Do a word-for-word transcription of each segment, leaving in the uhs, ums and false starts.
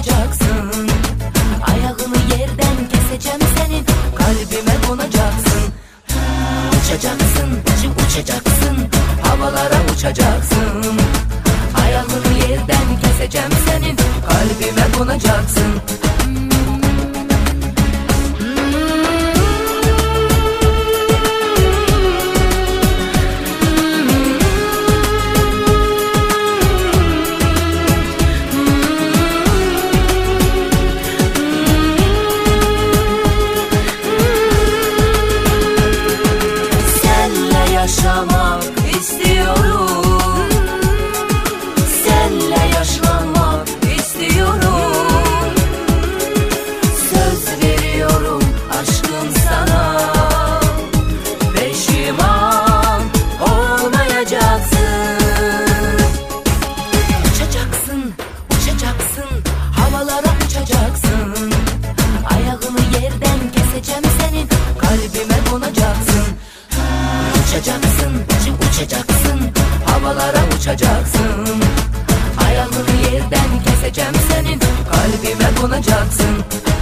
uçacaksın. Ayağını yerden keseceğim senin, kalbime konacaksın. Uçacaksın, uçacaksın, havalara uçacaksın. Ayağını yerden keseceğim senin, kalbime konacaksın. Yaşamak istiyorum, senle yaşlanmak istiyorum. Söz veriyorum aşkım sana, pişman olmayacaksın. Uçacaksın, uçacaksın, havalara uçacaksın. Ayağını yerden keseceğim senin, kalbime konacaksın. Uçacaksın, uçacaksın, havalara uçacaksın. Ayağını yerden keseceğim senin, kalbime konacaksın.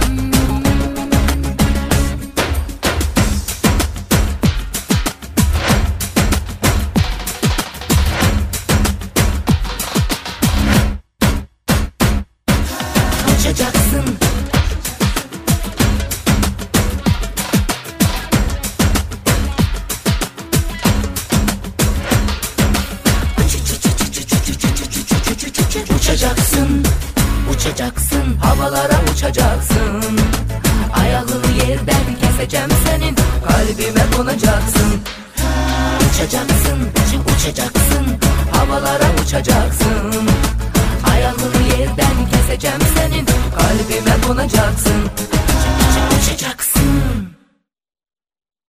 Uçacaksın. Uçacaksın, uçacaksın, havalara uçacaksın. Ayağını yerden keseceğim senin, kalbime konacaksın. Uçacaksın, uçacaksın, havalara uçacaksın. Ayağını yerden keseceğim senin, kalbime konacaksın.